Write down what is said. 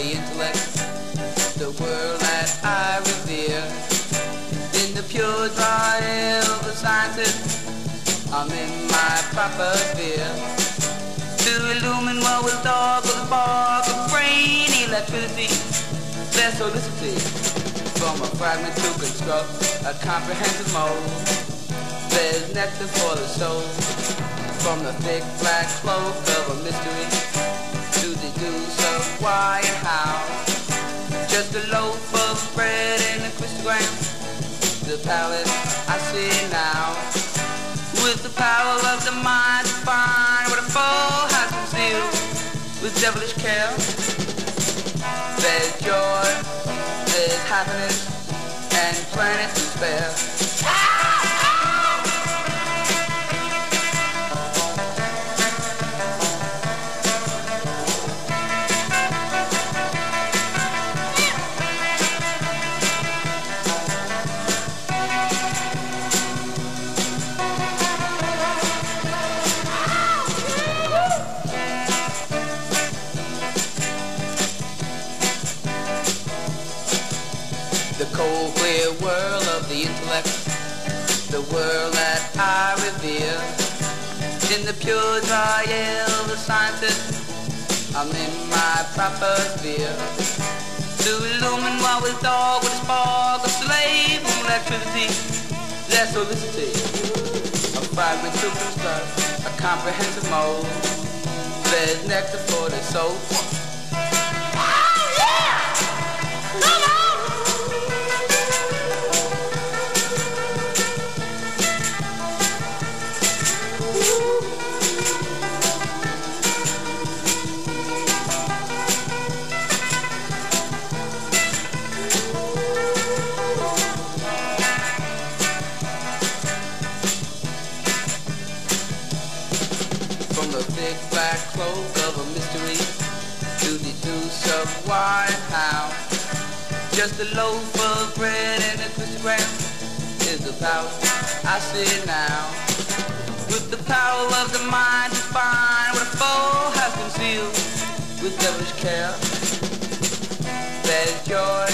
the intellect, the world that I revere. In the pure dry air of the scientist, I'm in my proper sphere. To illumine what was dark with a spark of brain electricity, there's solicity. From a fragment to construct a comprehensive mode, there's nectar for the soul. From the thick black cloak of a mystery to deduce of why and how. Just a loaf of bread and a Christogram, the palette I see now. With the power of the mind to find what a foe has concealed with devilish care. There's joy, there's happiness, and planet to spare. The cold, clear world of the intellect, the world that I revere. In the pure, dry air of the scientist, I'm in my proper sphere. To illumine what was dark with a spark of slave electricity, there's solicity. A fragment to construct a comprehensive mode, there's nectar for the soul. From the thick black cloak of a mystery to deduce of why and how. Just a loaf of bread and a Christogram is the power I see now. With the power of the mind to find what a foe has concealed with devilish care. There's joy,